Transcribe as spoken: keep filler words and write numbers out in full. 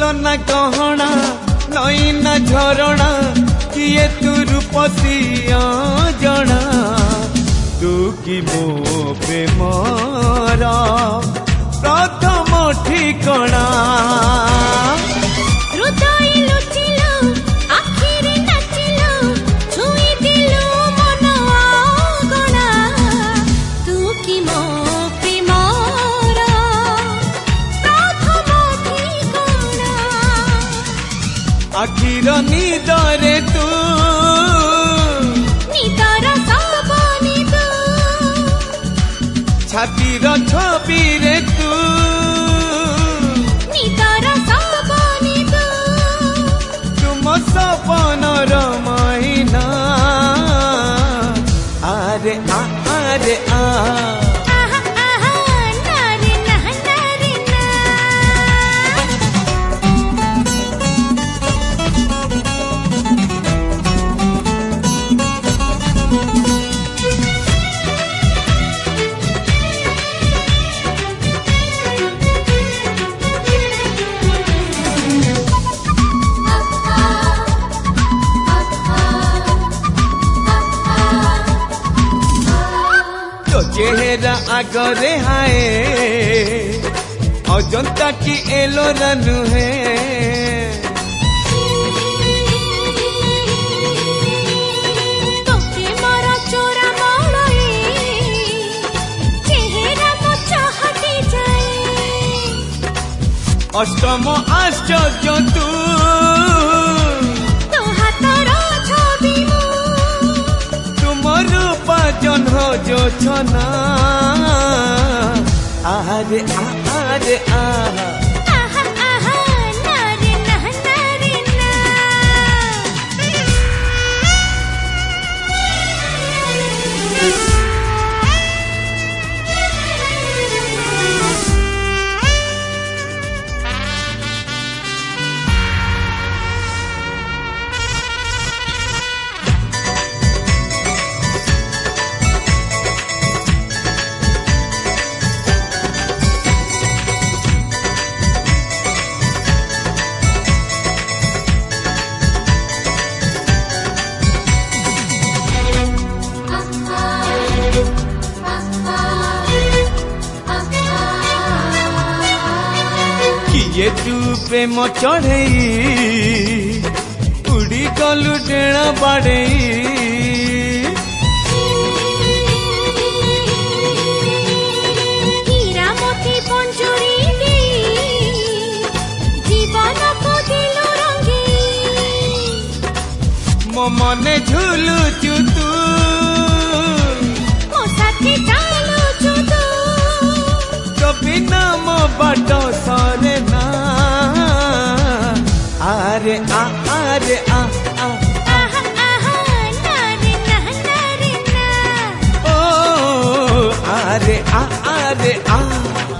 ना गहना नई ना झरणा किए तू रूपसी जना तू कि मो प्रेमर प्रथम ठिकणा आखिर निदरे तू निदर सपनी तू छातीर छवि रे तू निदर सपनी तू तुम सपनर मैना आरे आ आरे आ चेहरा आगरे हाय अजंता की एलोरा नुहे तोके मारा चोरा माड़े चेहरा को चाहती जाए अष्टम आश्चर्य तू तो हाथरा छवि तुम रूप जन्ह जो छना आरे आ आरे आ आहा आहा नारे ना नारे ना ये तू प्रेम चढ़े उड़ी गलु डेणा बाड़े हीरा मोती पंजुरी दे जीवन को दिल रंगे मो मने झूलु तू मो साथी चालू तू कभी ना मो बाट सरे ना आरे आ आरे आ आ आहा आहा नारे ना नारे ना ओ आरे आ आरे आ